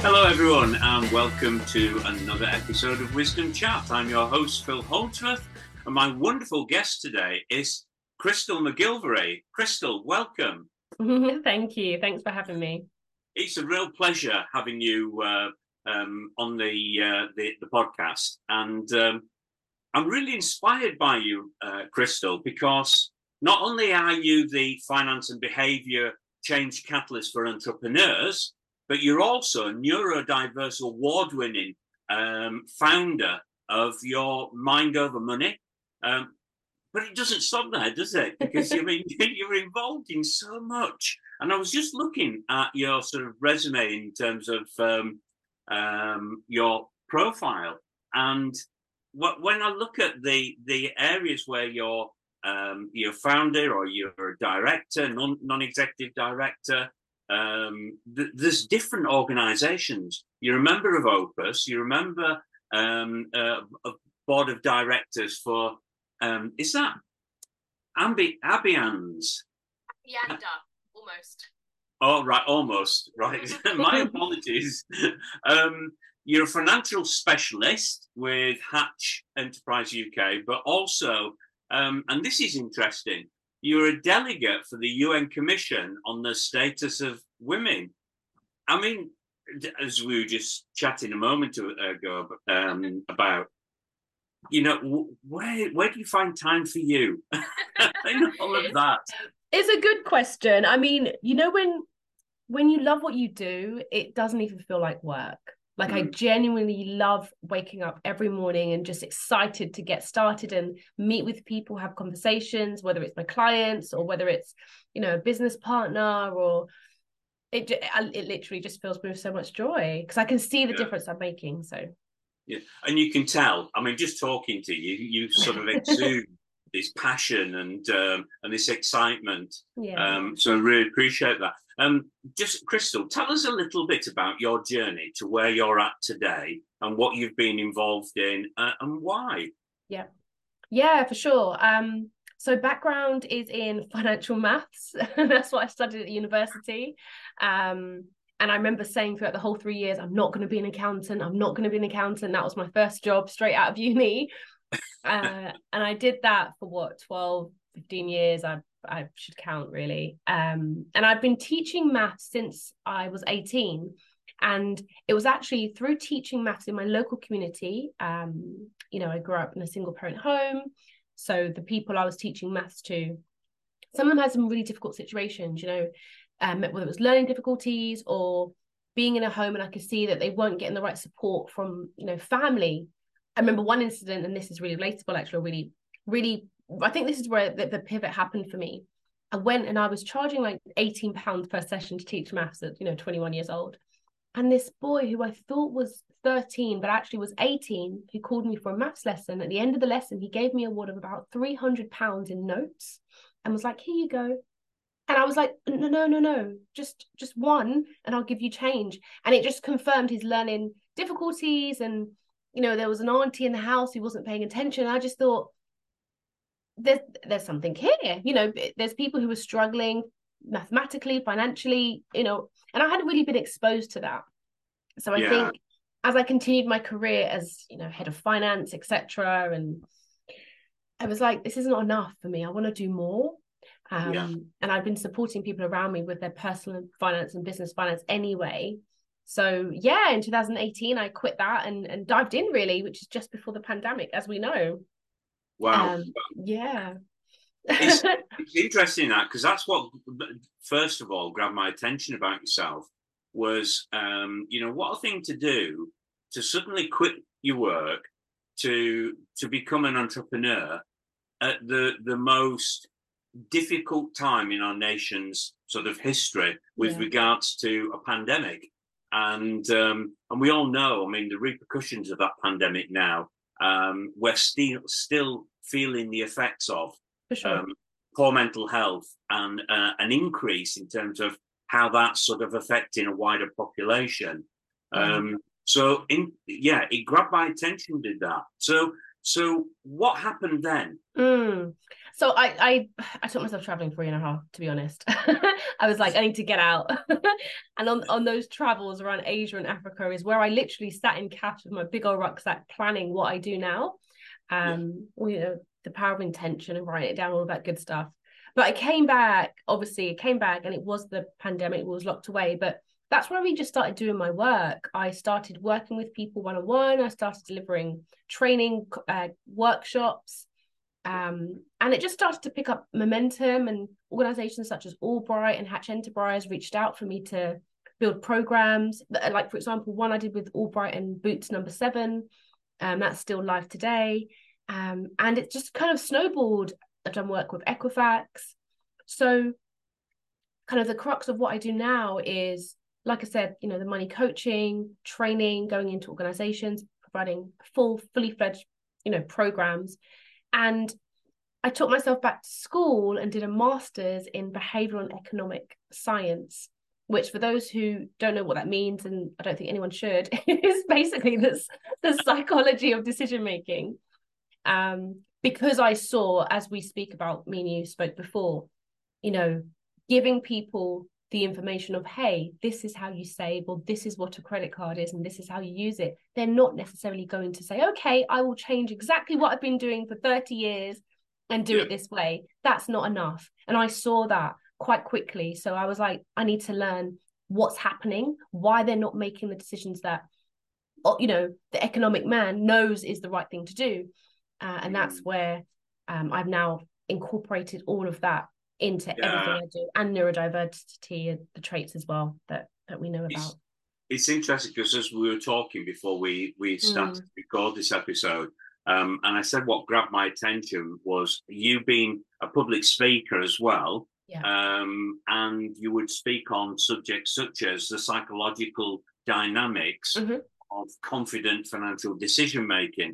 Hello, everyone, and welcome to another episode of Wisdom Chat. I'm your host, Phil Holdsworth, and my wonderful guest today is Crystal McGilvray. Crystal, welcome. Thank you. Thanks for having me. It's a real pleasure having you on the podcast, and I'm really inspired by you, Crystal, because not only are you the finance and behaviour change catalyst for entrepreneurs, but you're also a neurodiverse award-winning founder of your Mind Over Money. But it doesn't stop there, does it? Because I mean, you're involved in so much. And I was just looking at your sort of resume in terms of your profile, and when I look at the areas where you're founder or you're a director, non-executive director. There's different organizations. You're a member of Opus, you're a member of board of directors for, is that Abians? Yanda, almost. Oh, right, almost, right. My apologies. You're a financial specialist with Hatch Enterprise UK, but also, and this is interesting, you're a delegate for the UN Commission on the Status of Women. I mean, as we were just chatting a moment ago about, you know, where do you find time for you? And all of that. It's a good question. I mean, you know, when you love what you do, it doesn't even feel like work. Like I genuinely love waking up every morning and just excited to get started and meet with people, have conversations, whether it's my clients or whether it's, you know, a business partner, or it literally just fills me with so much joy because I can see the difference I'm making. So yeah, and you can tell. I mean, just talking to you, you sort of exude this passion and this excitement. Yeah. So I really appreciate that. Just Crystal, tell us a little bit about your journey to where you're at today and what you've been involved in and why. Yeah, for sure. So background is in financial maths. That's what I studied at university. And I remember saying throughout the whole 3 years, I'm not going to be an accountant. I'm not going to be an accountant. That was my first job straight out of uni. And I did that for 12, 15 years. I should count really. And I've been teaching maths since I was 18. And it was actually through teaching maths in my local community. You know, I grew up in a single parent home. So the people I was teaching maths to, some of them had some really difficult situations, you know, whether it was learning difficulties or being in a home and I could see that they weren't getting the right support from, you know, family. I remember one incident, and this is really relatable, actually, really, I think this is where the pivot happened for me. I went and I was charging like £18 per session to teach maths at, you know, 21 years old. And this boy who I thought was 13, but actually was 18, who called me for a maths lesson. At the end of the lesson, he gave me a wad of about £300 in notes and was like, here you go. And I was like, no, just one, and I'll give you change. And it just confirmed his learning difficulties. And, you know, there was an auntie in the house who wasn't paying attention. I just thought, there's something here. You know, there's people who are struggling mathematically, financially, you know, and I hadn't really been exposed to that. So I think as I continued my career as, you know, head of finance, etc., and I was like, this is not enough for me. I want to do more. And I've been supporting people around me with their personal finance and business finance anyway. So yeah, in 2018, I quit that and dived in really, which is just before the pandemic, as we know. Wow. Yeah. It's interesting that, because that's what, first of all, grabbed my attention about yourself was, you know, what a thing to do to suddenly quit your work to become an entrepreneur at the most difficult time in our nation's sort of history with regards to a pandemic. And we all know, I mean, the repercussions of that pandemic now, we're still feeling the effects of. For sure. Poor mental health and an increase in terms of how that's sort of affecting a wider population. So it grabbed my attention, did that. So So what happened then? So I took myself traveling for a year and a half, to be honest. I was like, I need to get out. And on those travels around Asia and Africa is where I literally sat in cabs with my big old rucksack planning what I do now. The power of intention and writing it down, all of that good stuff. But I came back and it was the pandemic, was locked away. But that's where we just started doing my work. I started working with people one-on-one. I started delivering training workshops. And it just started to pick up momentum, and organizations such as Albright and Hatch Enterprise reached out for me to build programs. Like, for example, one I did with Albright and Boots number 7. That's still live today. And it just kind of snowballed. I've done work with Equifax. So kind of the crux of what I do now is, like I said, the money coaching, training, going into organizations, providing fully fledged, programs. And I took myself back to school and did a master's in behavioral and economic science, which, for those who don't know what that means, and I don't think anyone should, is basically the psychology of decision making. Because I saw, as we speak about, me and you spoke before, giving people the information of, hey, this is how you save, or this is what a credit card is, and this is how you use it. They're not necessarily going to say, okay, I will change exactly what I've been doing for 30 years and do it this way. That's not enough. And I saw that quite quickly. So I was like, I need to learn what's happening, why they're not making the decisions that, the economic man knows is the right thing to do. And that's where I've now incorporated all of that into everything I do, and neurodiversity, the traits as well that we know about. It's interesting because as we were talking before we started to record this episode, and I said what grabbed my attention was you being a public speaker as well, and you would speak on subjects such as the psychological dynamics of confident financial decision making.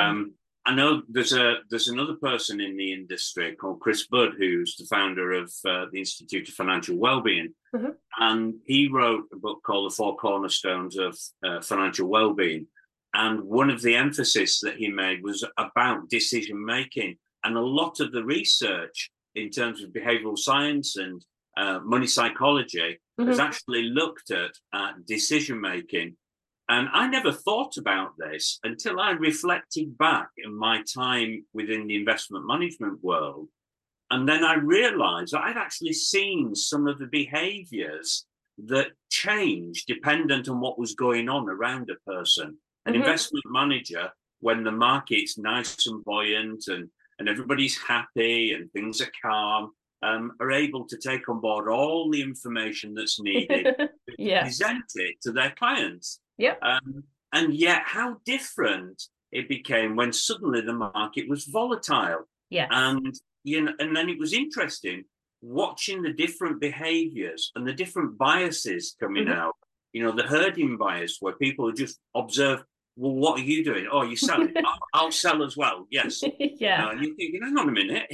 I know there's another person in the industry called Chris Budd, who's the founder of the Institute of Financial Wellbeing, and he wrote a book called The Four Cornerstones of Financial Wellbeing. And one of the emphasis that he made was about decision making, and a lot of the research in terms of behavioral science and money psychology has actually looked at decision making. And I never thought about this until I reflected back in my time within the investment management world. And then I realized I'd actually seen some of the behaviors that changed dependent on what was going on around a person. An investment manager, when the market's nice and buoyant and everybody's happy and things are calm, are able to take on board all the information that's needed to present it to their clients. And yet how different it became when suddenly the market was volatile. And then it was interesting watching the different behaviors and the different biases coming out. The herding bias, where people just observe, well, what are you doing? Oh, you're selling. I'll sell as well. Yes. And you're thinking, hang on a minute.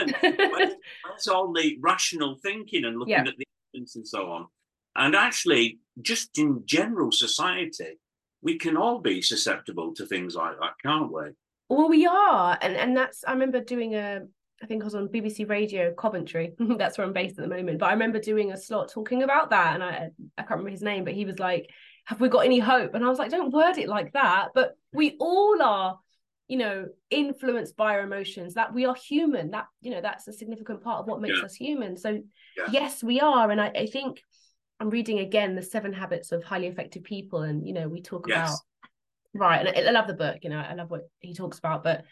That's all the rational thinking and looking at the evidence and so on. And actually, just in general society, we can all be susceptible to things like that, can't we? Well, we are. And that's, I remember doing I think I was on BBC Radio Coventry. That's where I'm based at the moment. But I remember doing a slot talking about that. And I can't remember his name, but he was like, have we got any hope? And I was like, don't word it like that. But we all are, influenced by our emotions, that we are human, that, that's a significant part of what makes us human. So yes, we are. And I think I'm reading again The 7 Habits of Highly Effective People, and we talk about and I love the book. I love what he talks about, but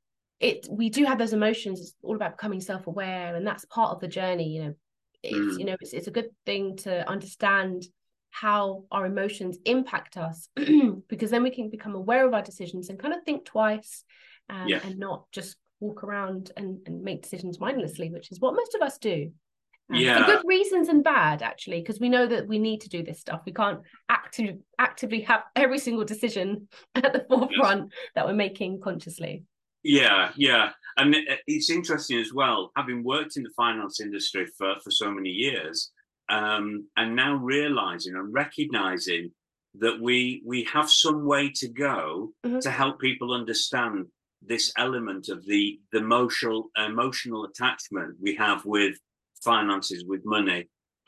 we do have those emotions. It's all about becoming self-aware, and that's part of the journey. It's a good thing to understand how our emotions impact us, because then we can become aware of our decisions and kind of think twice, and not just walk around and make decisions mindlessly, which is what most of us do. For good reasons and bad, actually, because we know that we need to do this stuff. We can't actively have every single decision at the forefront that we're making consciously. And it's interesting as well, having worked in the finance industry for so many years, and now realizing and recognizing that we have some way to go to help people understand this element of the emotional attachment we have with finances, with money,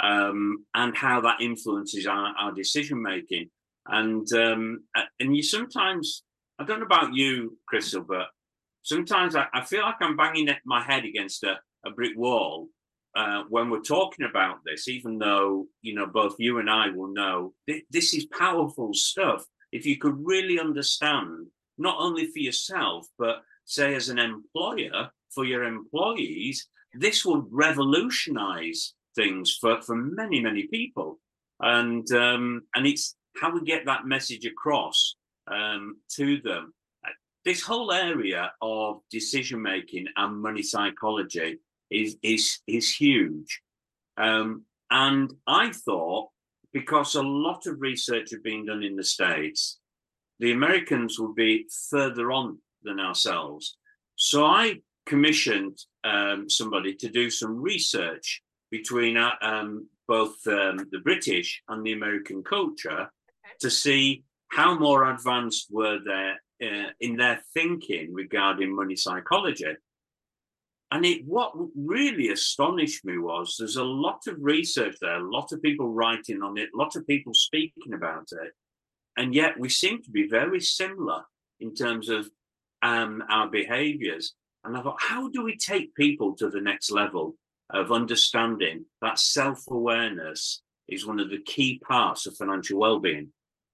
and how that influences our decision making. And you sometimes, I don't know about you, Crystal, but sometimes I feel like I'm banging my head against a brick wall when we're talking about this, even though, both you and I will know this is powerful stuff. If you could really understand, not only for yourself, but say as an employer for your employees, this would revolutionize things for many, many people. And it's how we get that message across to them. This whole area of decision making and money psychology is huge. And I thought, because a lot of research had been done in the States, the Americans would be further on than ourselves. So I commissioned somebody to do some research between both the British and the American culture to see how more advanced were they in their thinking regarding money psychology. And what really astonished me was there's a lot of research there, a lot of people writing on it, a lot of people speaking about it. And yet we seem to be very similar in terms of our behaviors. And I thought, how do we take people to the next level of understanding that self-awareness is one of the key parts of financial well-being?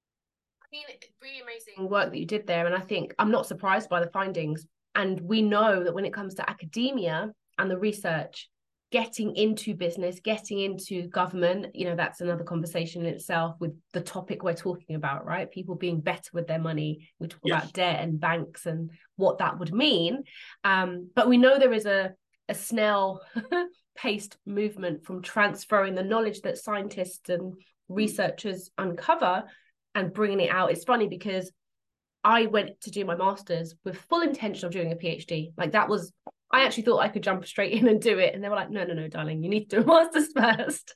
I mean, really amazing work that you did there. And I think I'm not surprised by the findings. And we know that when it comes to academia and the research, getting into business, getting into government, that's another conversation in itself with the topic we're talking about, right? People being better with their money. We talk about debt and banks and what that would mean. But we know there is a snail paced movement from transferring the knowledge that scientists and researchers uncover and bringing it out. It's funny because I went to do my master's with full intention of doing a PhD. Like I actually thought I could jump straight in and do it. And they were like, no, darling, you need to do a master's first.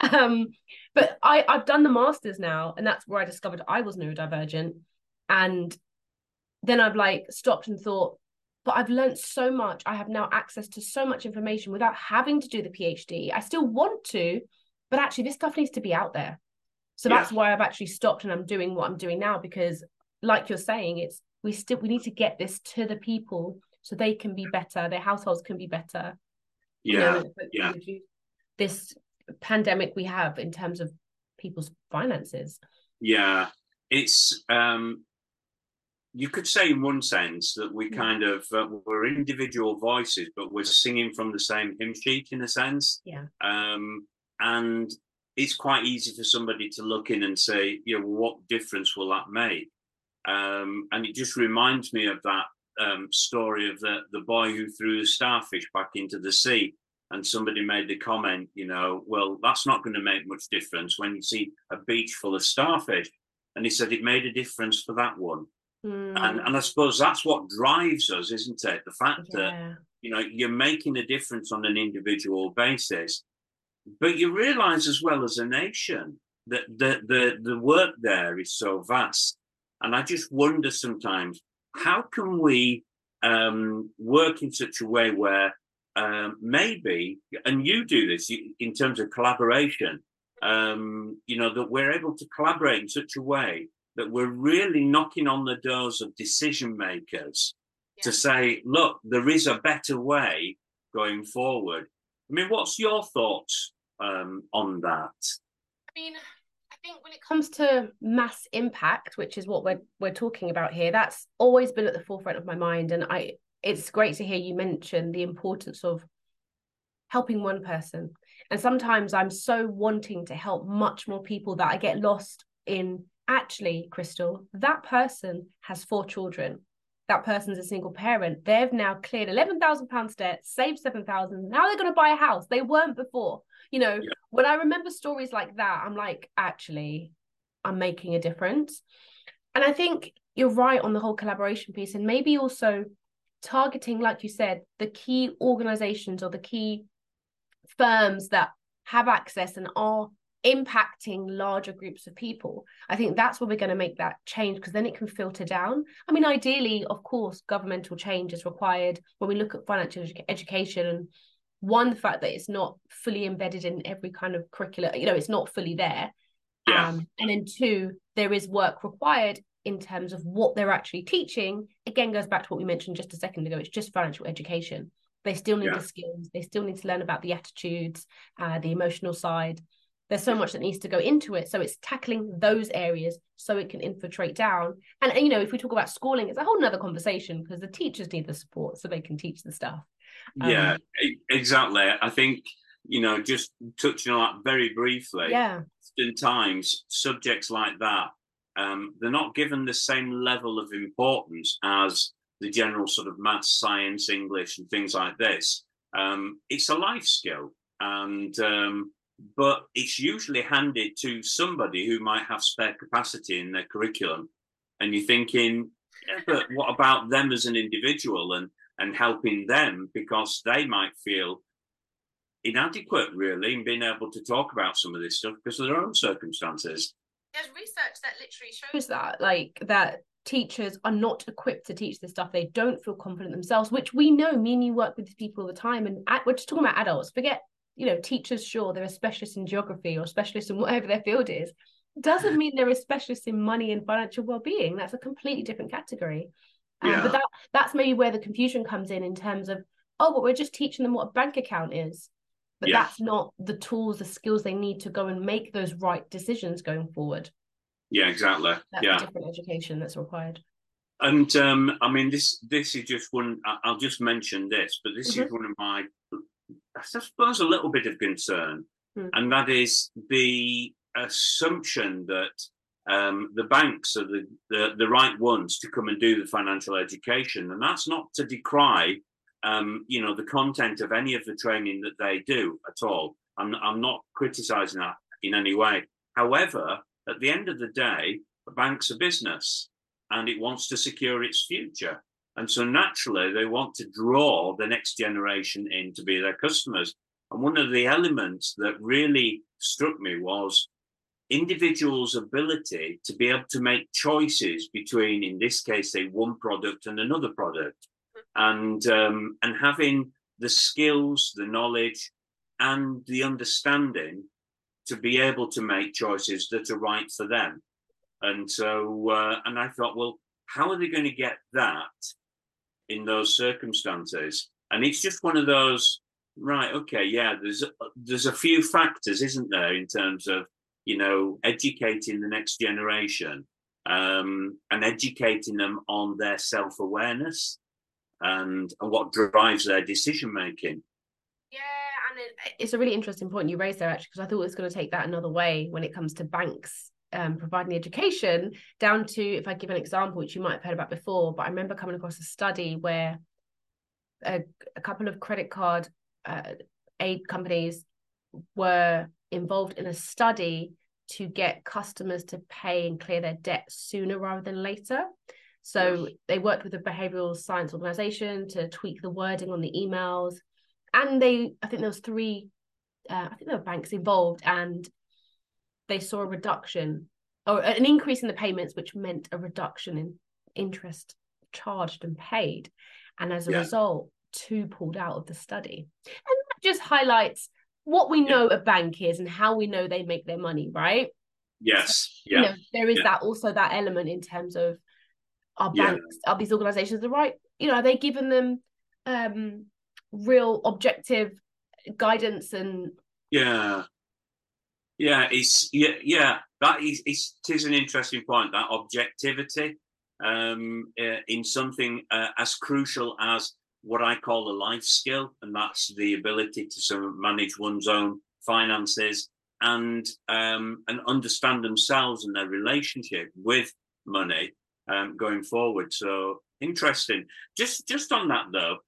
But I've done the master's now, and that's where I discovered I was neurodivergent. And then I've stopped and thought, but I've learned so much. I have now access to so much information without having to do the PhD. I still want to, but actually this stuff needs to be out there. So that's why I've actually stopped and I'm doing what I'm doing now, because like you're saying, we need to get this to the people so they can be better, their households can be better. This pandemic we have in terms of people's finances. Yeah, it's you could say in one sense that we kind of we're individual voices, but we're singing from the same hymn sheet in a sense. And it's quite easy for somebody to look in and say, what difference will that make? And it just reminds me of that story of the boy who threw the starfish back into the sea. And somebody made the comment, well, that's not going to make much difference when you see a beach full of starfish. And he said it made a difference for that one. And I suppose that's what drives us, isn't it? The fact that, you're making a difference on an individual basis. But you realize as well as a nation that the work there is so vast. And I just wonder sometimes, how can we work in such a way where maybe, and you do this in terms of collaboration, that we're able to collaborate in such a way that we're really knocking on the doors of decision makers to say, look, there is a better way going forward. I mean, what's your thoughts on that? I mean, I think when it comes to mass impact, which is what we're talking about here, that's always been at the forefront of my mind. And it's great to hear you mention the importance of helping one person. And sometimes I'm so wanting to help much more people that I get lost in, actually, Crystal, that person has 4 children. That person's a single parent. They've now cleared £11,000 debt, saved 7,000. Now they're going to buy a house. They weren't before. When I remember stories like that, I'm like, actually, I'm making a difference. And I think you're right on the whole collaboration piece, and maybe also targeting, like you said, the key organizations or the key firms that have access and are impacting larger groups of people. I think that's where we're going to make that change, because then it can filter down. I mean, ideally, of course, governmental change is required when we look at financial education. And one, the fact that it's not fully embedded in every kind of curriculum, it's not fully there. And then two, there is work required in terms of what they're actually teaching. Again, goes back to what we mentioned just a second ago. It's just financial education. They still need the skills. They still need to learn about the attitudes, the emotional side. There's so much that needs to go into it. So it's tackling those areas so it can infiltrate down. And if we talk about schooling, it's a whole nother conversation, because the teachers need the support so they can teach the stuff. Yeah, exactly. I think, just touching on that very briefly, oftentimes subjects like that, they're not given the same level of importance as the general sort of maths, science, English, and things like this. It's a life skill, and but it's usually handed to somebody who might have spare capacity in their curriculum. And you're thinking, but what about them as an individual, and helping them, because they might feel inadequate, really, in being able to talk about some of this stuff because of their own circumstances. There's research that literally shows that teachers are not equipped to teach this stuff. They don't feel confident themselves, which we know. Me and you work with these people all the time, and we're just talking about adults. Forget, teachers, sure, they're a specialist in geography or specialist in whatever their field is. Doesn't mean they're a specialist in money and financial well-being. That's a completely different category. But that's maybe where the confusion comes in terms of, but we're just teaching them what a bank account is. But that's not the tools, the skills they need to go and make those right decisions going forward. Yeah, exactly. That's a different education that's required. And I mean, this is just one. I'll just mention this, but this is one of my, I suppose, a little bit of concern, and that is the assumption that the banks are the right ones to come and do the financial education, and that's not to decry, the content of any of the training that they do at all. I'm not criticising that in any way. However, at the end of the day, a bank's a business, and it wants to secure its future. And so naturally, they want to draw the next generation in to be their customers. And one of the elements that really struck me was individuals' ability to be able to make choices between, in this case, say, one product and another product, and having the skills, the knowledge, and the understanding to be able to make choices that are right for them. And so, and I thought, well, how are they going to get that in those circumstances? And it's just one of those, right, okay, yeah, there's a few factors, isn't there, in terms of, educating the next generation, and educating them on their self-awareness and what drives their decision-making. Yeah, and it's a really interesting point you raised there, actually, because I thought it was going to take that another way when it comes to banks providing the education, down to, if I give an example, which you might have heard about before, but I remember coming across a study where a couple of credit card aid companies were involved in a study to get customers to pay and clear their debt sooner rather than later. So they worked with a behavioral science organization to tweak the wording on the emails. And I think there was three, I think there were banks involved, and they saw a reduction or an increase in the payments, which meant a reduction in interest charged and paid. And as a result, 2 pulled out of the study. And that just highlights what we know a bank is and how we know they make their money, right? Yes. So, there is that also that element in terms of, our banks, are these organizations the right, are they giving them real objective guidance? And that is an interesting point, that objectivity in something as crucial as what I call a life skill, and that's the ability to sort of manage one's own finances and understand themselves and their relationship with money going forward. So interesting. Just on that though,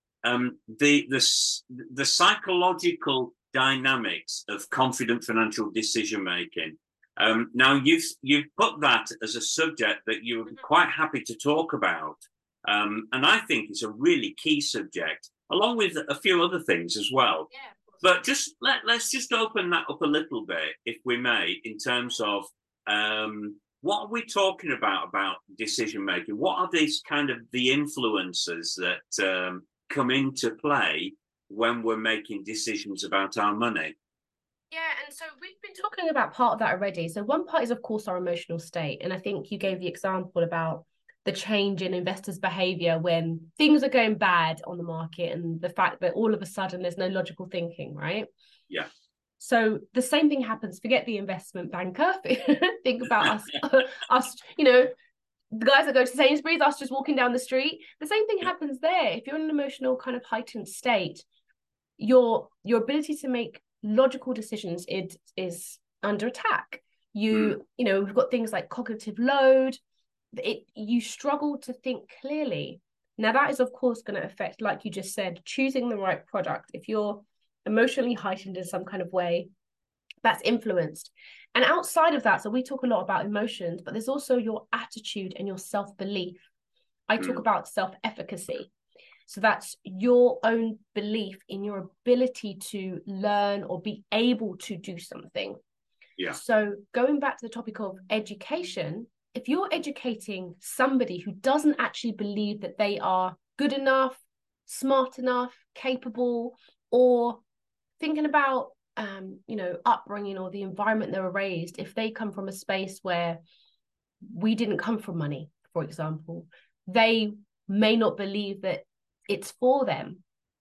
the psychological dynamics of confident financial decision making. Now you've put that as a subject that you're quite happy to talk about, and I think it's a really key subject, along with a few other things as well. But let's just open that up a little bit, if we may, in terms of what are we talking about decision making? What are these kind of the influences that come into play when we're making decisions about our money? Yeah, and so we've been talking about part of that already. So one part is, of course, our emotional state. And I think you gave the example about the change in investors' behavior when things are going bad on the market and the fact that all of a sudden there's no logical thinking, right? Yeah. So the same thing happens. Forget the investment banker. Think about us, the guys that go to Sainsbury's, us just walking down the street. The same thing happens there. If you're in an emotional kind of heightened state, your ability to make logical decisions is under attack. We've got things like cognitive load. You struggle to think clearly. Now that is of course going to affect, like you just said, choosing the right product. If you're emotionally heightened in some kind of way, that's influenced. And outside of that, so we talk a lot about emotions, but there's also your attitude and your self-belief. I talk about self-efficacy. So that's your own belief in your ability to learn or be able to do something. Yeah. So going back to the topic of education, if you're educating somebody who doesn't actually believe that they are good enough, smart enough, capable, or thinking about upbringing or the environment they were raised, if they come from a space where we didn't come from money, for example, they may not believe that it's for them.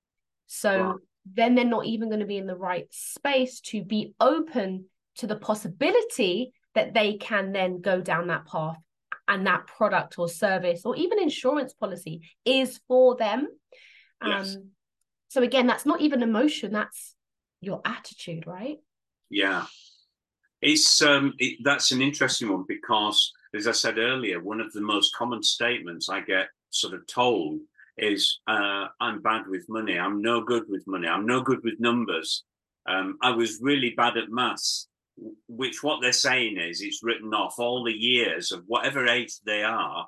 So then they're not even going to be in the right space to be open to the possibility that they can then go down that path and that product or service or even insurance policy is for them. Yes. So again, that's not even emotion, that's your attitude, right? Yeah. It's that's an interesting one because, as I said earlier, one of the most common statements I get sort of told is I'm bad with money. I'm no good with money. I'm no good with numbers. I was really bad at maths, which what they're saying is it's written off all the years of whatever age they are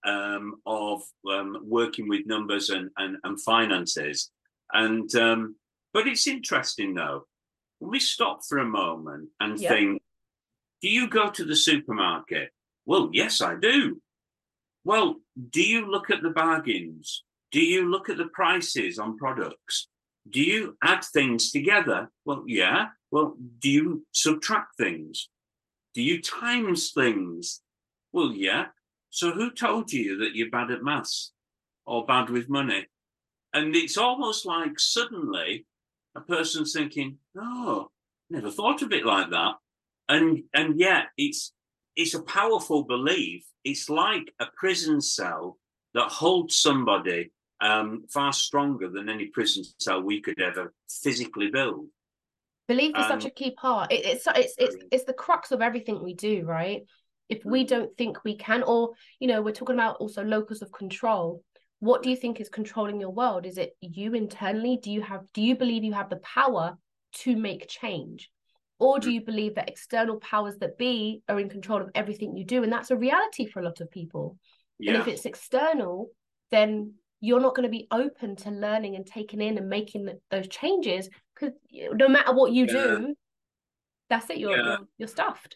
of working with numbers and finances. And but it's interesting though. When we stop for a moment and think, do you go to the supermarket? Well, yes, I do. Well, do you look at the bargains? Do you look at the prices on products? Do you add things together? Well, yeah. Well, do you subtract things? Do you times things? Well, yeah. So who told you that you're bad at maths or bad with money? And it's almost like suddenly a person's thinking, oh, never thought of it like that. And yet it's a powerful belief. It's like a prison cell that holds somebody far stronger than any prison cell we could ever physically build. Belief is such a key part. It's the crux of everything we do, right? If we don't think we can, or we're talking about also locus of control. What do you think is controlling your world? Is it you internally? Do you believe you have the power to make change? Or do you believe that external powers that be are in control of everything you do? And that's a reality for a lot of people. Yeah. And if it's external, then you're not going to be open to learning and taking in and making those changes, because no matter what you do, that's it. You're stuffed.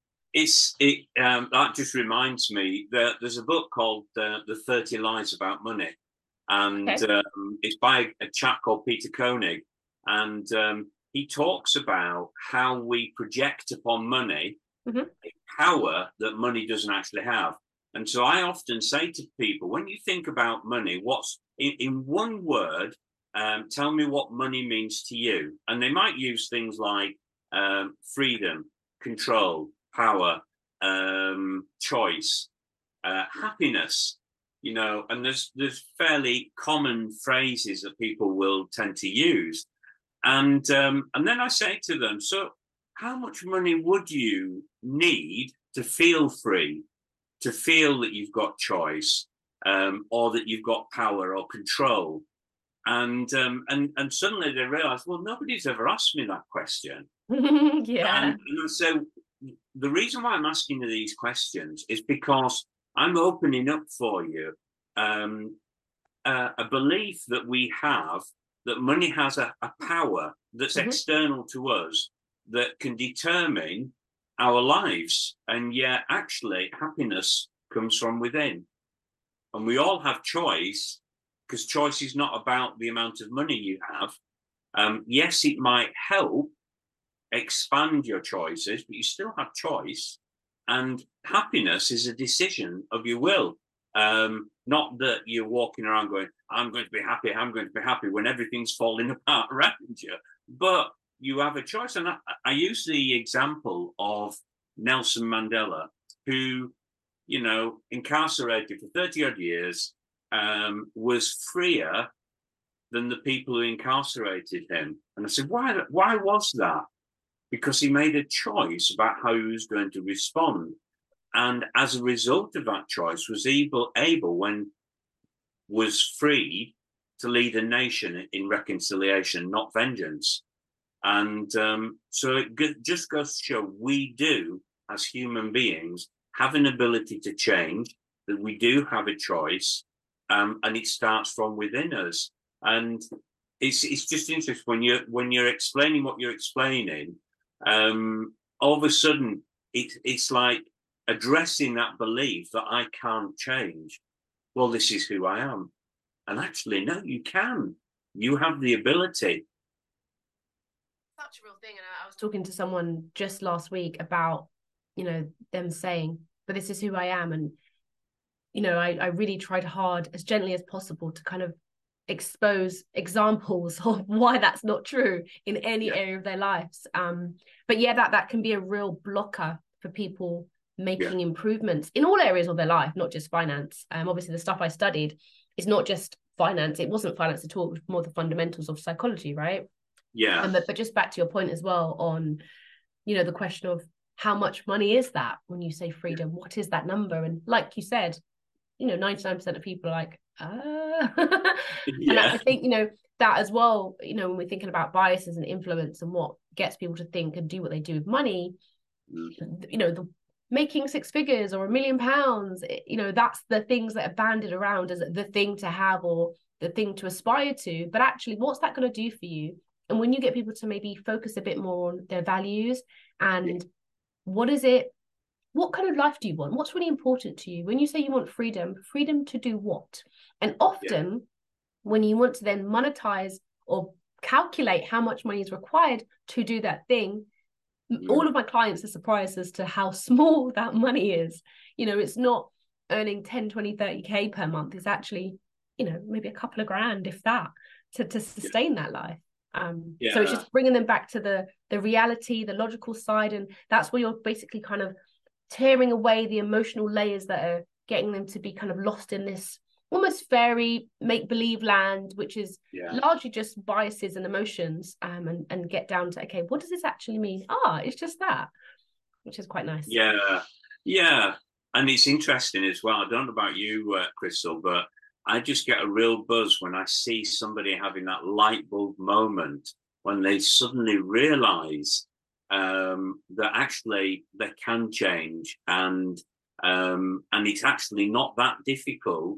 That just reminds me that there's a book called The 30 Lies About Money, and it's by a chap called Peter Koenig, and he talks about how we project upon money a power that money doesn't actually have. And so I often say to people, when you think about money, what's in one word, tell me what money means to you. And they might use things like freedom, control, power, choice, happiness, and there's fairly common phrases that people will tend to use. And then I say to them, so how much money would you need to feel free, to feel that you've got choice, or that you've got power or control? And suddenly they realize, well, nobody's ever asked me that question. Yeah. And so the reason why I'm asking you these questions is because I'm opening up for you a belief that we have that money has a power that's external to us that can determine our lives. And yet, actually, happiness comes from within. And we all have choice, because choice is not about the amount of money you have. Yes, it might help expand your choices, but you still have choice. And happiness is a decision of your will. Not that you're walking around going, I'm going to be happy, I'm going to be happy, when everything's falling apart around you. But you have a choice. And I use the example of Nelson Mandela, who, you know, incarcerated for 30 odd years, was freer than the people who incarcerated him. And I said, why was that? Because he made a choice about how he was going to respond. And as a result of that choice, was able when was free to lead a nation in reconciliation, not vengeance. And so it just goes to show we do, as human beings, have an ability to change, that we do have a choice, and it starts from within us. And it's just interesting when you're explaining what you're explaining, all of a sudden it's like addressing that belief that I can't change. Well, this is who I am. And actually, no, you can. You have the ability. Such a real thing. And I was talking to someone just last week about, you know, them saying, but this is who I am. And, you know, I really tried hard, as gently as possible, to kind of expose examples of why that's not true in any area of their lives. But yeah, that can be a real blocker for people making improvements in all areas of their life, not just finance. Obviously, the stuff I studied is not just finance. It wasn't finance at all. It was more the fundamentals of psychology, right? Yeah. But just back to your point as well on, you know, the question of how much money is that when you say freedom? What is that number? And like you said, you know, 99% of people are like, And I think, you know, that as well, you know, when we're thinking about biases and influence and what gets people to think and do what they do with money, you know, the making six figures or £1 million, you know, that's the things that are banded around as the thing to have or the thing to aspire to. But actually, what's that going to do for you? And when you get people to maybe focus a bit more on their values and what kind of life do you want? What's really important to you? When you say you want freedom to do what? And often when you want to then monetize or calculate how much money is required to do that thing, all of my clients are surprised as to how small that money is. You know, it's not earning 10, 20, 30K per month. It's actually, you know, maybe a couple of grand, if that, to sustain that life. So it's just bringing them back to the reality, the logical side. And that's where you're basically kind of tearing away the emotional layers that are getting them to be kind of lost in this almost fairy make-believe land, which is largely just biases and emotions, and get down to, okay, what does this actually mean? It's just that, which is quite nice. Yeah. And it's interesting as well. I don't know about you, Crystal, but I just get a real buzz when I see somebody having that light bulb moment when they suddenly realize that actually they can change, and it's actually not that difficult.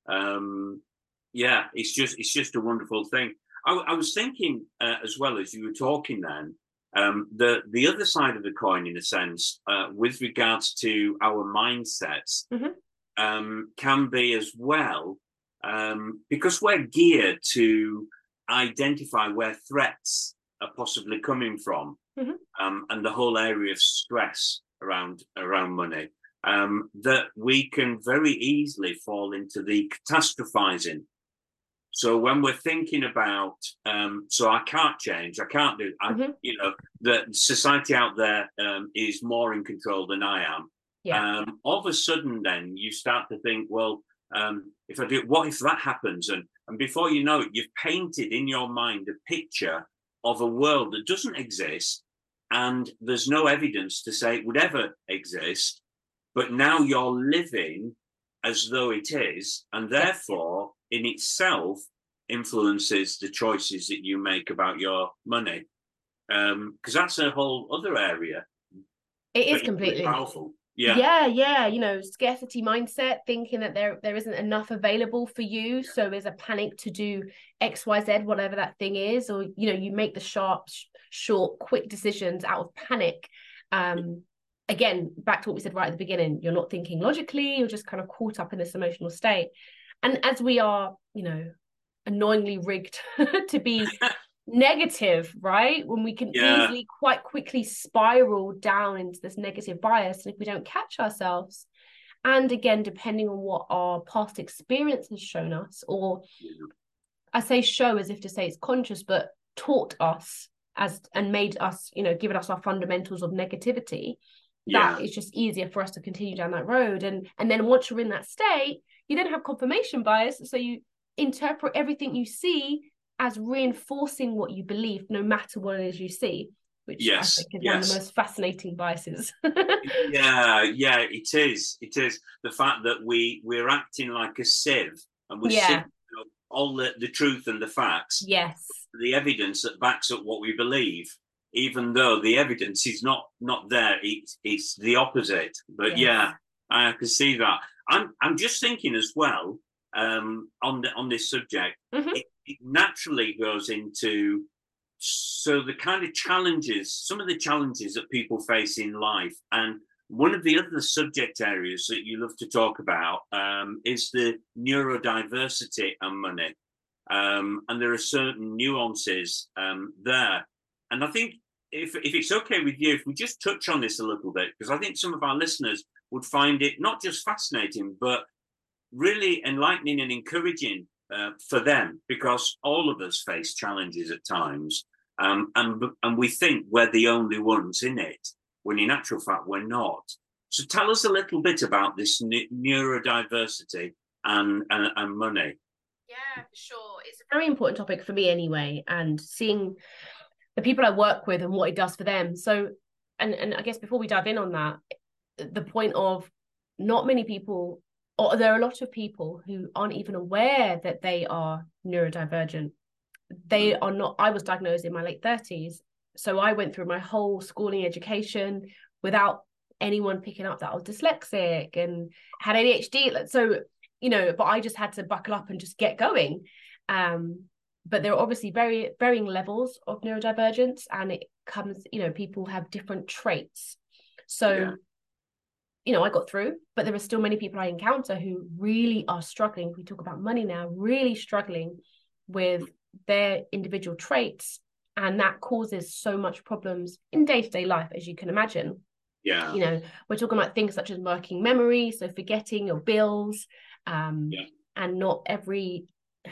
It's just a wonderful thing. I was thinking as well as you were talking then, the other side of the coin, in a sense, with regards to our mindsets, can be as well, because we're geared to identify where threats are possibly coming from, and the whole area of stress around money. That we can very easily fall into the catastrophizing. So when we're thinking about, so I can't change, I can't do, you know, the society out there is more in control than I am. All of a sudden, then you start to think, well, if I do, what if that happens? And before you know it, you've painted in your mind a picture of a world that doesn't exist, and there's no evidence to say it would ever exist. But now you're living as though it is, and therefore, in itself, influences the choices that you make about your money. Because that's a whole other area. It is completely powerful. Yeah, scarcity mindset, thinking that there isn't enough available for you, so there's a panic to do XYZ, whatever that thing is, or you make the sharp, short, quick decisions out of panic. Again, back to what we said right at the beginning, you're not thinking logically, you're just kind of caught up in this emotional state. And as we are, annoyingly rigged to be negative, right? When we can easily quite quickly spiral down into this negative bias, and if we don't catch ourselves, and again, depending on what our past experience has shown us, or I say show as if to say it's conscious, but taught us and made us, given us our fundamentals of negativity, that it's just easier for us to continue down that road. And then once you're in that state, you then have confirmation bias, so you interpret everything you see as reinforcing what you believe, no matter what it is you see, which I think is one of the most fascinating biases. It is. The fact that we're acting like a sieve, and we're sieving all the truth and the facts, the evidence that backs up what we believe, even though the evidence is not there. It's the opposite. But I can see that. I'm just thinking as well, on this subject, it naturally goes into the kind of challenges, some of the challenges that people face in life. And one of the other subject areas that you love to talk about is the neurodiversity and money. And there are certain nuances there. And I think if it's okay with you, if we just touch on this a little bit, because I think some of our listeners would find it not just fascinating, but really enlightening and encouraging for them, because all of us face challenges at times, and we think we're the only ones in it, when in actual fact we're not. So tell us a little bit about this neurodiversity and money. Yeah, for sure. It's a very important topic for me anyway, and seeing the people I work with and what it does for them. So, and I guess before we dive in on that, the point of not many people, or there are a lot of people who aren't even aware that they are neurodivergent. They are not. I was diagnosed in my late 30s. So I went through my whole schooling education without anyone picking up that I was dyslexic and had ADHD. So, but I just had to buckle up and just get going. But there are obviously very varying levels of neurodivergence, and it comes, people have different traits. So, I got through, but there are still many people I encounter who really are struggling. If we talk about money now, really struggling with their individual traits, and that causes so much problems in day-to-day life, as you can imagine. We're talking about things such as working memory, so forgetting your bills, and not every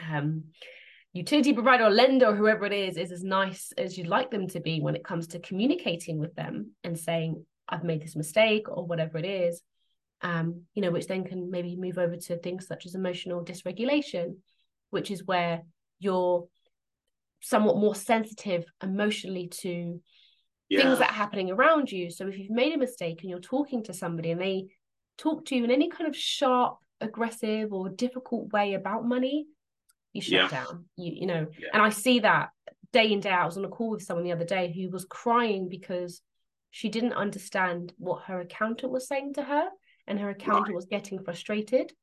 utility provider or lender or whoever it is as nice as you'd like them to be when it comes to communicating with them and saying, I've made this mistake or whatever it is, which then can maybe move over to things such as emotional dysregulation, which is where you're somewhat more sensitive emotionally to things that are happening around you. So if you've made a mistake and you're talking to somebody and they talk to you in any kind of sharp, aggressive or difficult way about money, you shut down, and I see that day in, day out. I was on a call with someone the other day who was crying because she didn't understand what her accountant was saying to her, and her accountant was getting frustrated.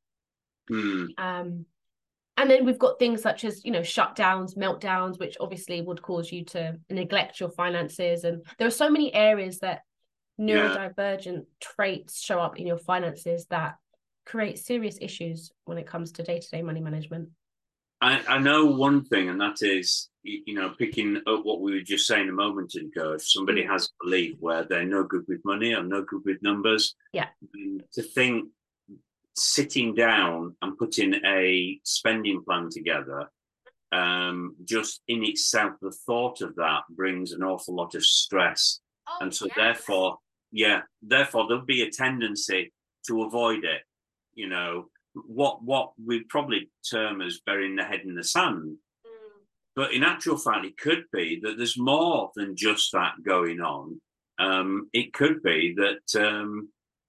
And then we've got things such as, shutdowns, meltdowns, which obviously would cause you to neglect your finances. And there are so many areas that neurodivergent traits show up in your finances that create serious issues when it comes to day-to-day money management. I know one thing, and that is, picking up what we were just saying a moment ago, if somebody has a belief where they're no good with money or no good with numbers, to think sitting down and putting a spending plan together, just in itself, the thought of that brings an awful lot of stress. And so therefore there'll be a tendency to avoid it, what we probably term as burying the head in the sand. But in actual fact, it could be that there's more than just that going on. It could be that,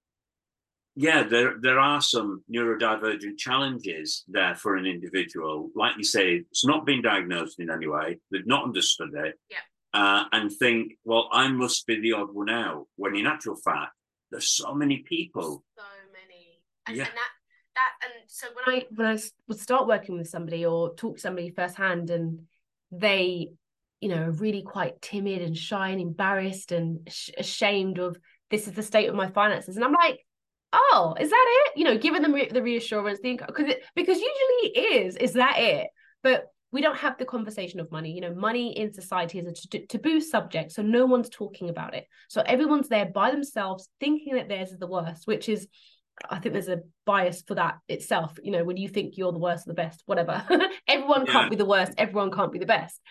there are some neurodivergent challenges there for an individual. Like you say, it's not been diagnosed in any way. They've not understood it. And think, well, I must be the odd one out. When in actual fact, there's so many people. So many. And, Yeah. and so when I would start working with somebody or talk to somebody firsthand, and they, are really quite timid and shy and embarrassed and ashamed of, this is the state of my finances, and I'm like, oh, is that it? Giving them the reassurance, because usually is that it? But we don't have the conversation of money. Money in society is a taboo subject, so no one's talking about it. So everyone's there by themselves, thinking that theirs is the worst, which is, I think there's a bias for that itself. When you think you're the worst or the best, whatever. Everyone can't be the worst. Everyone can't be the best.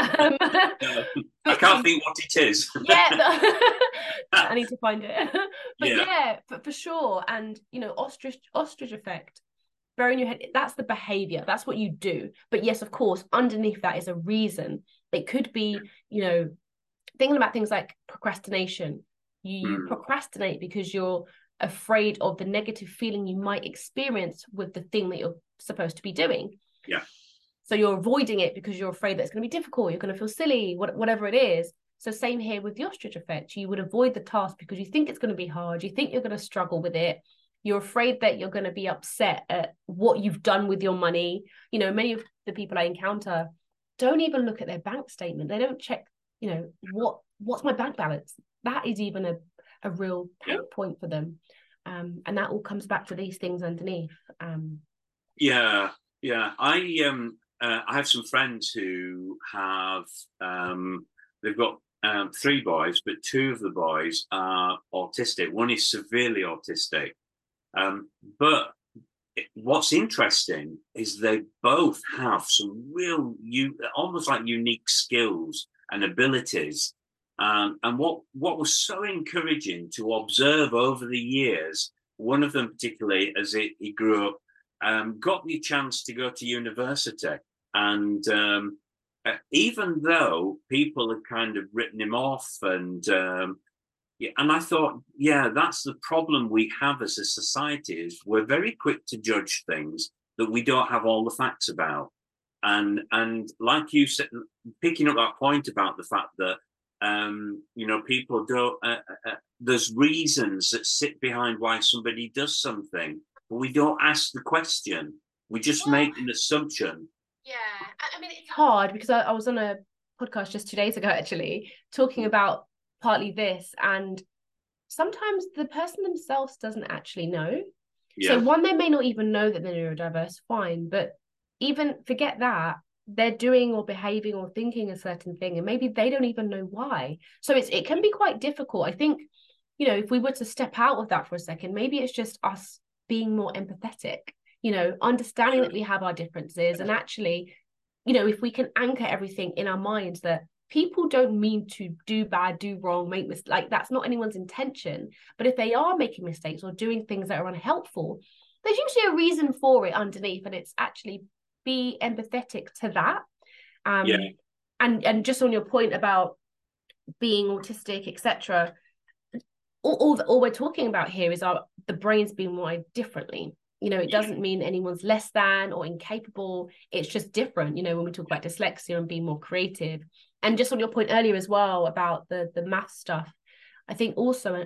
I can't think what it is. Yeah, I need to find it. But for sure. And ostrich effect. Bear in your head, that's the behavior. That's what you do. But yes, of course, underneath that is a reason. It could be, thinking about things like procrastination. You procrastinate because you're afraid of the negative feeling you might experience with the thing that you're supposed to be doing. Yeah. So you're avoiding it because you're afraid that it's going to be difficult. You're going to feel silly, whatever it is. So same here with the ostrich effect. You would avoid the task because you think it's going to be hard. You think you're going to struggle with it. You're afraid that you're going to be upset at what you've done with your money. Many of the people I encounter don't even look at their bank statement. They don't check, what's my bank balance? That is even a real pain point for them. And that all comes back to these things underneath. I have some friends who have they've got 3 boys, but 2 of the boys are autistic. One is severely autistic. But what's interesting is they both have some real, almost like unique skills and abilities. And what was so encouraging to observe over the years, one of them particularly as he grew up, got the chance to go to university. And even though people had kind of written him off, and I thought, that's the problem we have as a society, is we're very quick to judge things that we don't have all the facts about. And like you said, picking up that point about the fact that people don't, there's reasons that sit behind why somebody does something, but we don't ask the question. We just make an assumption. Yeah. I mean, it's hard because I was on a podcast just 2 days ago, actually, talking about partly this, and sometimes the person themselves doesn't actually know. So one, they may not even know that they're neurodiverse, fine, but even forget that, they're doing or behaving or thinking a certain thing, and maybe they don't even know why. So it can be quite difficult. I think, if we were to step out of that for a second, maybe it's just us being more empathetic, understanding that we have our differences, and actually, if we can anchor everything in our minds that people don't mean to do bad, do wrong, make mistakes, like that's not anyone's intention. But if they are making mistakes or doing things that are unhelpful, there's usually a reason for it underneath, and it's actually be empathetic to that. And just on your point about being autistic, etc., all we're talking about here is the brain's being wired differently. It doesn't mean anyone's less than or incapable. It's just different. When we talk about dyslexia and being more creative, and just on your point earlier as well about the math stuff, I think also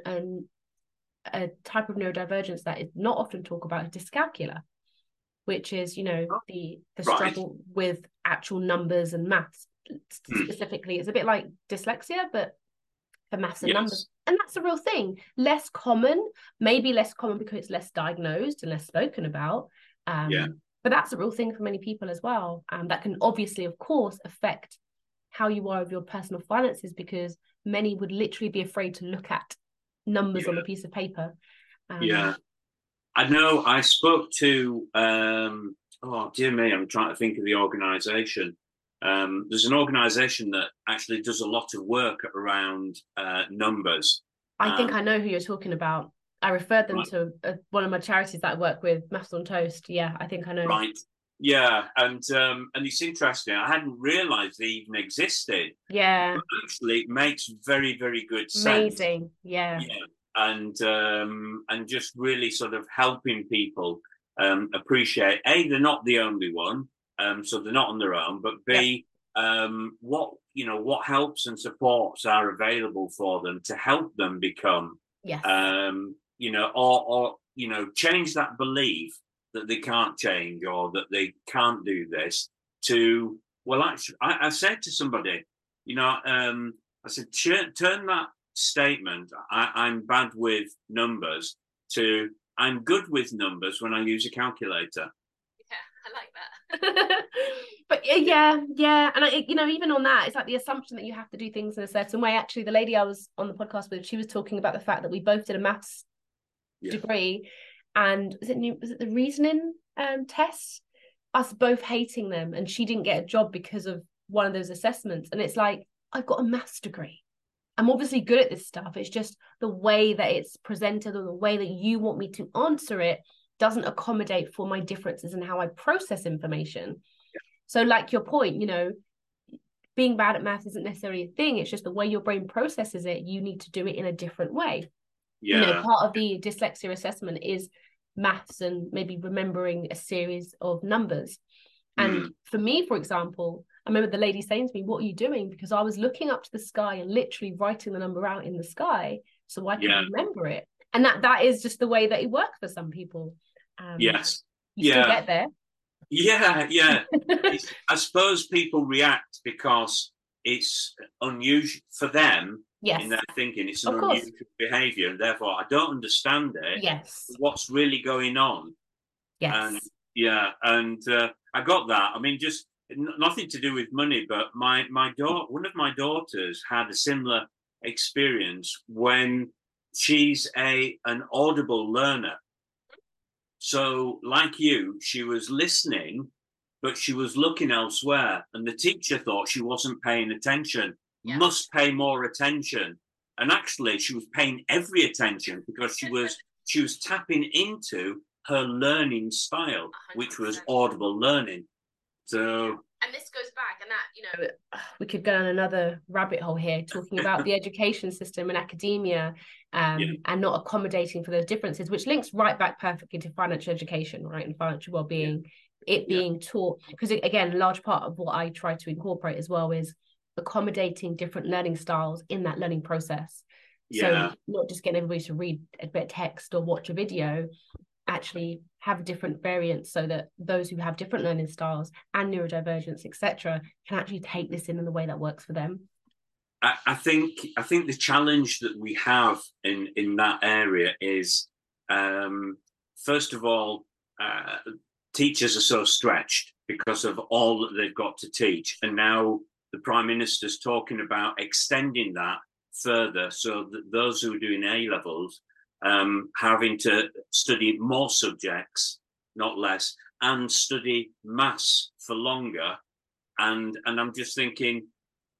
a type of neurodivergence that is not often talked about is dyscalculia, which is, the struggle with actual numbers and maths specifically. It's a bit like dyslexia, but for maths and numbers. And that's a real thing. Less common, maybe less common because it's less diagnosed and less spoken about. But that's a real thing for many people as well. That can obviously, of course, affect how you are with your personal finances, because many would literally be afraid to look at numbers on a piece of paper. I know I spoke to, oh dear me, I'm trying to think of the organisation. There's an organisation that actually does a lot of work around numbers. I think I know who you're talking about. I referred them to one of my charities that I work with, Maths on Toast. Yeah, I think I know. Right. Yeah, and it's interesting. I hadn't realised they even existed. Yeah. But actually, it makes very, very good sense. Amazing. Yeah. And just really sort of helping people appreciate, A, they're not the only one, so they're not on their own, but B, what helps and supports are available for them to help them become Yes. Or change that belief that they can't change or that they can't do this to, well, actually, I said to somebody, I said, turn that statement, I'm bad with numbers, to I'm good with numbers when I use a calculator. Yeah, I like that. But yeah. And even on that, it's like the assumption that you have to do things in a certain way. Actually, the lady I was on the podcast with, she was talking about the fact that we both did a maths degree, and was it the reasoning test? Us both hating them, and she didn't get a job because of one of those assessments. And it's like, I've got a maths degree. I'm obviously good at this stuff. It's just the way that it's presented or the way that you want me to answer it doesn't accommodate for my differences in how I process information. Yeah. So like your point, being bad at maths isn't necessarily a thing. It's just the way your brain processes it. You need to do it in a different way. Yeah. Part of the dyslexia assessment is maths and maybe remembering a series of numbers. And for me, for example, I remember the lady saying to me, "What are you doing?" Because I was looking up to the sky and literally writing the number out in the sky so I could remember it. And that is just the way that it works for some people. Yes. You still get there. Yeah. I suppose people react because it's unusual for them. Yes. In their thinking, it's an unusual behaviour, and therefore I don't understand it. Yes. What's really going on? Yes. And I got that. I mean, just nothing to do with money, but my daughter, one of my daughters, had a similar experience when she's an audible learner. So, like you, she was listening, but she was looking elsewhere, and the teacher thought she wasn't paying attention. Yeah. Must pay more attention. And actually, she was paying every attention because she was tapping into her learning style, 100%. Which was audible learning. So, and this goes back, and that we could go on another rabbit hole here, talking about the education system and academia, and not accommodating for those differences, which links right back perfectly to financial education, right, and financial well-being. It being taught, because again, a large part of what I try to incorporate as well is accommodating different learning styles in that learning process. So not just getting everybody to read a bit of text or watch a video, actually have different variants so that those who have different learning styles and neurodivergence, etc., can actually take this in the way that works for them. I think the challenge that we have in that area is, first of all, teachers are so stretched because of all that they've got to teach, and now the Prime Minister's talking about extending that further so that those who are doing A-levels having to study more subjects, not less, and study maths for longer. And I'm just thinking,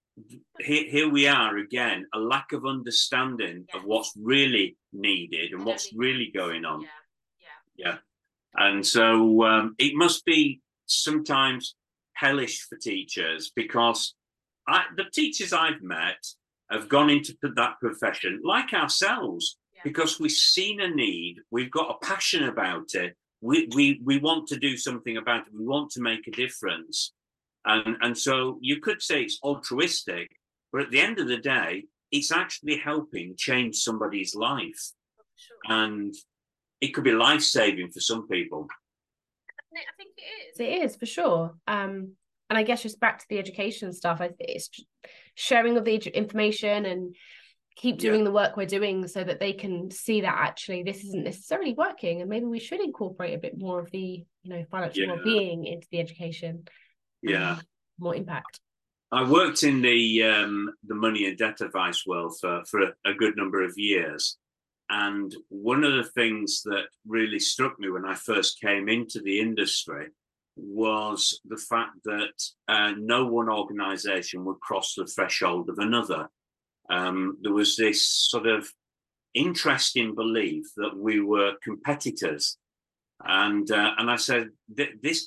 here we are again, a lack of understanding of what's really needed and what's really going on. Yeah. And so it must be sometimes hellish for teachers, because the teachers I've met have gone into that profession like ourselves, because we've seen a need, we've got a passion about it, we want to do something about it, we want to make a difference. And so you could say it's altruistic, but at the end of the day, it's actually helping change somebody's life. Sure. And it could be life-saving for some people. I think it is. It is, for sure. And I guess just back to the education stuff, it's sharing of the information and keep doing the work we're doing so that they can see that actually this isn't necessarily working, and maybe we should incorporate a bit more of the financial well-being into the education. More impact. I worked in the money and debt advice world for a good number of years, and one of the things that really struck me when I first came into the industry was the fact that no one organisation would cross the threshold of another. There was this sort of interesting belief that we were competitors, and I said this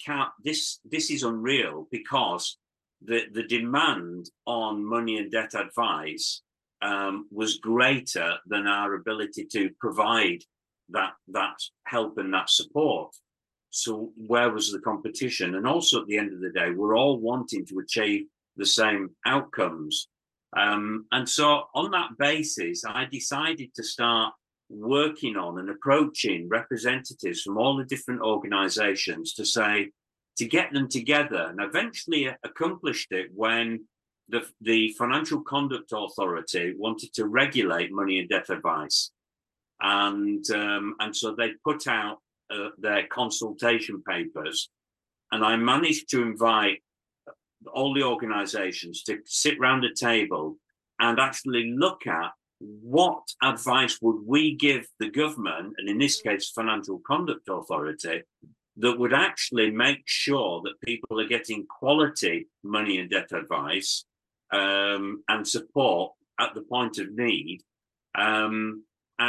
is unreal, because the demand on money and debt advice was greater than our ability to provide that help and that support. So where was the competition? And also, at the end of the day, we're all wanting to achieve the same outcomes. And so on that basis, I decided to start working on and approaching representatives from all the different organizations to get them together, and eventually accomplished it when the Financial Conduct Authority wanted to regulate money and debt advice. And so they put out their consultation papers, and I managed to invite all the organizations to sit round a table and actually look at what advice would we give the government, and in this case, Financial Conduct Authority, that would actually make sure that people are getting quality money and debt advice and support at the point of need, and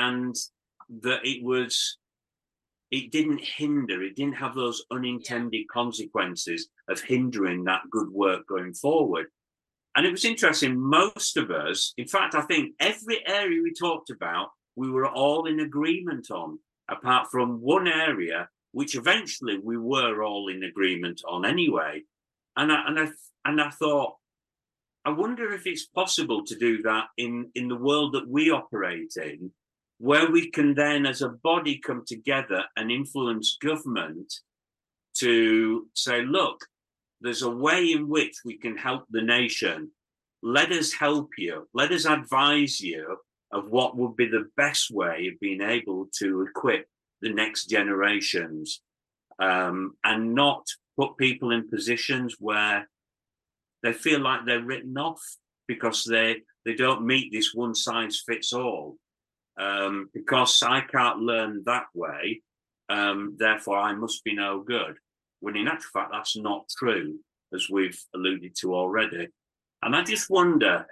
that it didn't have those unintended consequences of hindering that good work going forward. And it was interesting, most of us, in fact, I think every area we talked about, we were all in agreement on, apart from one area, which eventually we were all in agreement on anyway. And I thought, I wonder if it's possible to do that in the world that we operate in, where we can then as a body come together and influence government to say, look, there's a way in which we can help the nation. Let us help you. Let us advise you of what would be the best way of being able to equip the next generations, and not put people in positions where they feel like they're written off because they don't meet this one size fits all. Because I can't learn that way, therefore I must be no good. When in actual fact, that's not true, as we've alluded to already. And I just wonder,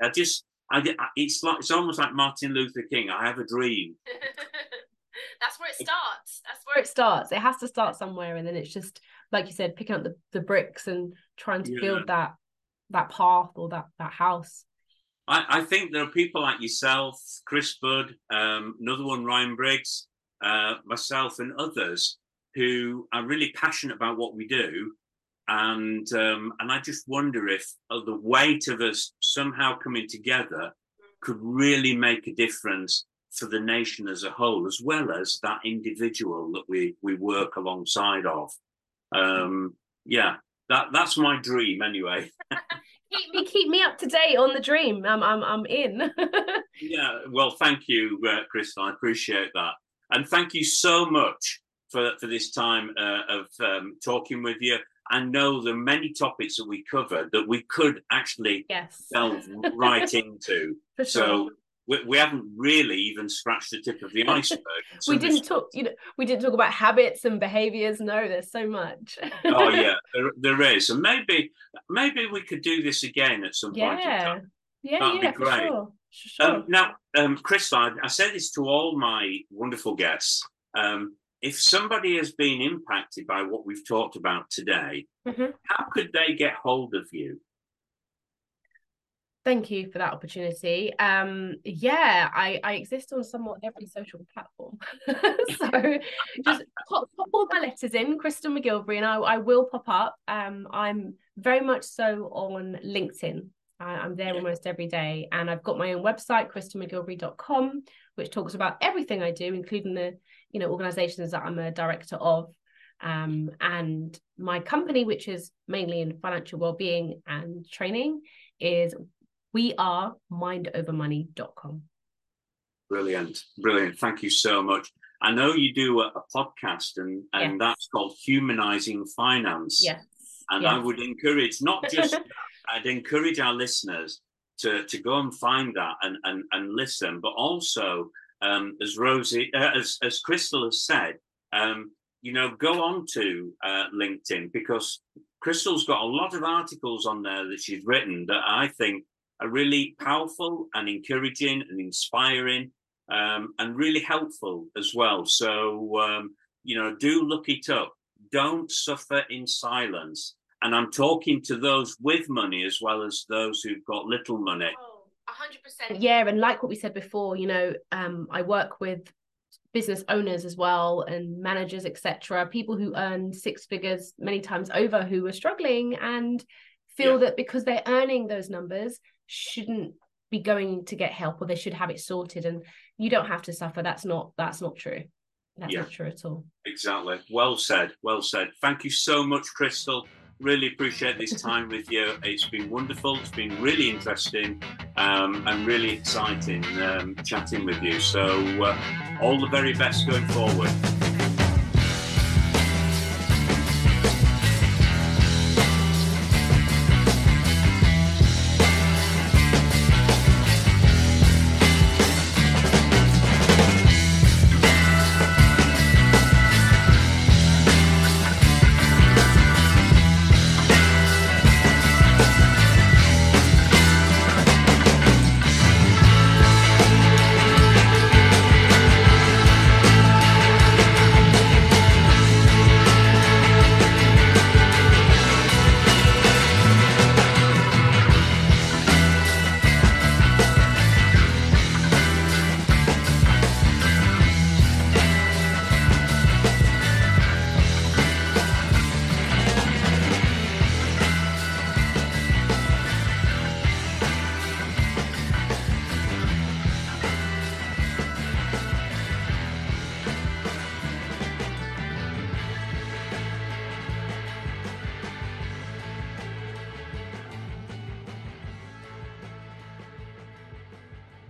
it's almost like Martin Luther King. I have a dream. That's where it starts. That's where it starts. It has to start somewhere, and then it's just, like you said, picking up the bricks and trying to build that path or that house. I think there are people like yourself, Chris Budd, another one, Ryan Briggs, myself and others who are really passionate about what we do. And I just wonder if the weight of us somehow coming together could really make a difference for the nation as a whole, as well as that individual that we work alongside of. That's my dream anyway. Keep me up to date on the dream. I'm in. Yeah, well, thank you, Crystal. I appreciate that, and thank you so much for this time of talking with you. I know there are many topics that we covered that we could actually delve right into. For sure. So we haven't really even scratched the tip of the iceberg. We didn't talk about habits and behaviors. No, there's so much. Oh yeah, there is, and maybe we could do this again at some point. That'd be great. For sure. Now, Crystal, I say this to all my wonderful guests. If somebody has been impacted by what we've talked about today, how could they get hold of you? Thank you for that opportunity. I exist on somewhat every social platform. So just pop all my letters in, Crystal McGilvray, and I will pop up. I'm very much so on LinkedIn. I'm there almost every day. And I've got my own website, crystalmcgilvray.com, which talks about everything I do, including the organizations that I'm a director of. And my company, which is mainly in financial well-being and training, is wearemindovermoney.com. Brilliant. Thank you so much. I know you do a podcast and that's called Humanizing Finance. Yes. And I would encourage I'd encourage our listeners to go and find that and listen, but also as Rosie, as Crystal has said, go on to LinkedIn, because Crystal's got a lot of articles on there that she's written that I think are really powerful and encouraging and inspiring, and really helpful as well. So, do look it up. Don't suffer in silence. And I'm talking to those with money as well as those who've got little money. Oh, 100%. Yeah, and like what we said before, I work with business owners as well, and managers, etc. People who earn six figures many times over, who are struggling and feel that because they're earning those numbers, shouldn't be going to get help, or they should have it sorted, and you don't have to suffer. That's not true. That's not true at all. Exactly. Well said. Well said. Thank you so much, Crystal. Really appreciate this time with you. It's been wonderful. It's been really interesting and really exciting chatting with you. So all the very best going forward.